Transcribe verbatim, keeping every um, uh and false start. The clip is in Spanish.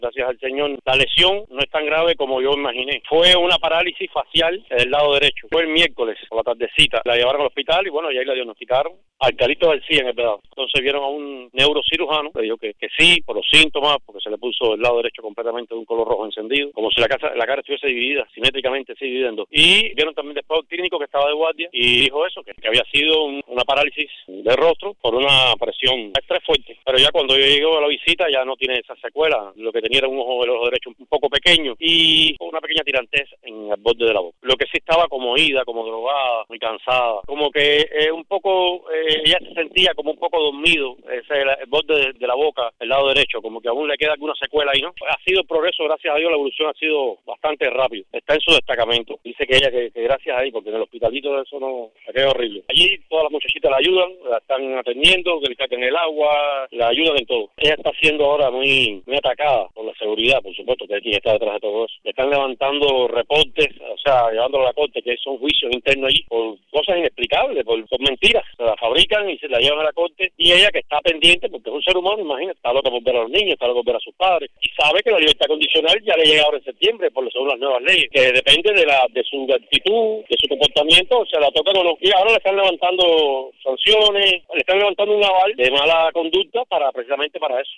Gracias al Señor, la lesión no es tan grave como yo imaginé. Fue una parálisis facial del lado derecho. Fue el miércoles, por la tardecita. La llevaron al hospital y bueno, y ahí la diagnosticaron. Alcalito García en el pedazo. Entonces vieron a un neurocirujano, le dijo que, que sí, por los síntomas, porque se le puso el lado derecho completamente de un color rojo encendido, como si la, casa, la cara estuviese dividida, simétricamente así dividiendo. Y vieron también después al clínico que estaba de guardia y dijo eso, que, que había sido un, una parálisis de rostro por una presión estrés fuerte. Pero ya cuando yo llegué a la visita ya no tiene esa secuela, lo que tenía era un ojo, el ojo derecho un poco pequeño y una pequeña tirantez en el borde de la boca. Lo que sí estaba como ida, como drogada, muy cansada, como que eh, un poco, eh, ella se sentía como un poco dormido, ese, el, el borde de, de la boca, el lado derecho, como que aún le queda alguna secuela ahí, ¿no? Ha sido el progreso, gracias a Dios, la evolución ha sido bastante rápido. Está en su destacamento. Dice que ella, que, que gracias a Dios, porque en el hospitalito eso no, se queda horrible. Allí todas las muchachitas la ayudan, la están atendiendo, que le saquen el agua, la ayudan en todo. Ella está siendo ahora muy, muy atacada por la seguridad, por supuesto, que quien está detrás de todo eso. Le están levantando reportes, o sea, llevándolo a la corte, que son juicios internos allí, por cosas inexplicables, por, por mentiras. Se la fabrican y se la llevan a la corte. Y ella, que está pendiente, porque es un ser humano, imagínate, está loca por ver a los niños, está loca por ver a sus padres, y sabe que la libertad condicional ya le llega ahora en septiembre, por según las nuevas leyes, que depende de la de su actitud, de su comportamiento, se la tocan o no. Y ahora le están levantando sanciones, le están levantando un aval de mala conducta para precisamente para eso.